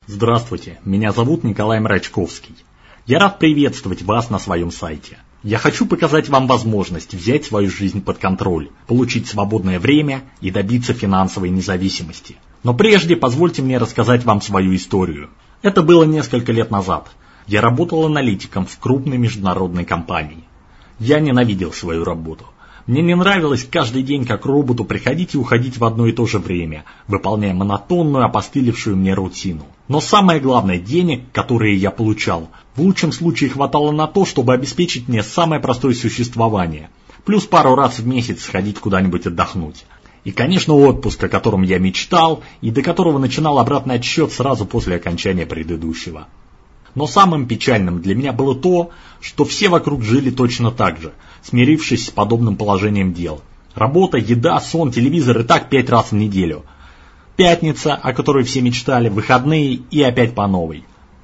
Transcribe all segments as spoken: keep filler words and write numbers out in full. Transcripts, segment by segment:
Здравствуйте, меня зовут Николай Мрачковский. Я рад приветствовать вас на своем сайте. Я хочу показать вам возможность взять свою жизнь под контроль, получить свободное время и добиться финансовой независимости. Но прежде позвольте мне рассказать вам свою историю. Это было несколько лет назад. Я работал аналитиком в крупной международной компании. Я ненавидел свою работу. Мне не нравилось каждый день как роботу приходить и уходить в одно и то же время, выполняя монотонную, опостылевшую мне рутину. Но самое главное, денег, которые я получал, в лучшем случае хватало на то, чтобы обеспечить мне самое простое существование, плюс пару раз в месяц сходить куда-нибудь отдохнуть. И, конечно, отпуск, о котором я мечтал, и до которого начинал обратный отсчет сразу после окончания предыдущего. Но самым печальным для меня было то, что все вокруг жили точно так же, смирившись с подобным положением дел. Работа, еда, сон, телевизор и так пять раз в неделю. Пятница, о которой все мечтали, выходные и опять по новой.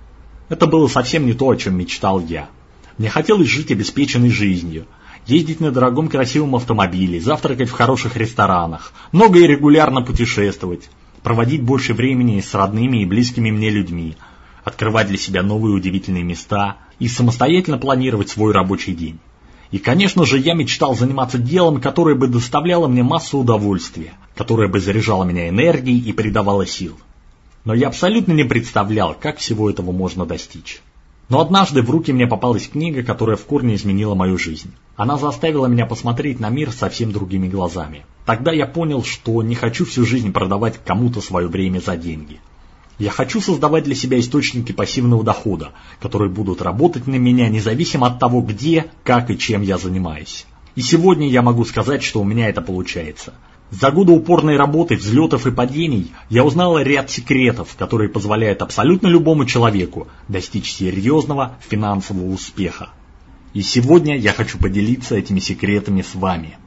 Это было совсем не то, о чем мечтал я. Мне хотелось жить обеспеченной жизнью, ездить на дорогом красивом автомобиле, завтракать в хороших ресторанах, много и регулярно путешествовать, проводить больше времени с родными и близкими мне людьми, открывать для себя новые удивительные места и самостоятельно планировать свой рабочий день. И, конечно же, я мечтал заниматься делом, которое бы доставляло мне массу удовольствия, которое бы заряжало меня энергией и придавало сил. Но я абсолютно не представлял, как всего этого можно достичь. Но однажды в руки мне попалась книга, которая в корне изменила мою жизнь. Она заставила меня посмотреть на мир совсем другими глазами. Тогда я понял, что не хочу всю жизнь продавать кому-то свое время за деньги. Я хочу создавать для себя источники пассивного дохода, которые будут работать на меня независимо от того, где, как и чем я занимаюсь. И сегодня я могу сказать, что у меня это получается. За годы упорной работы, взлетов и падений я узнал ряд секретов, которые позволяют абсолютно любому человеку достичь серьезного финансового успеха. И сегодня я хочу поделиться этими секретами с вами.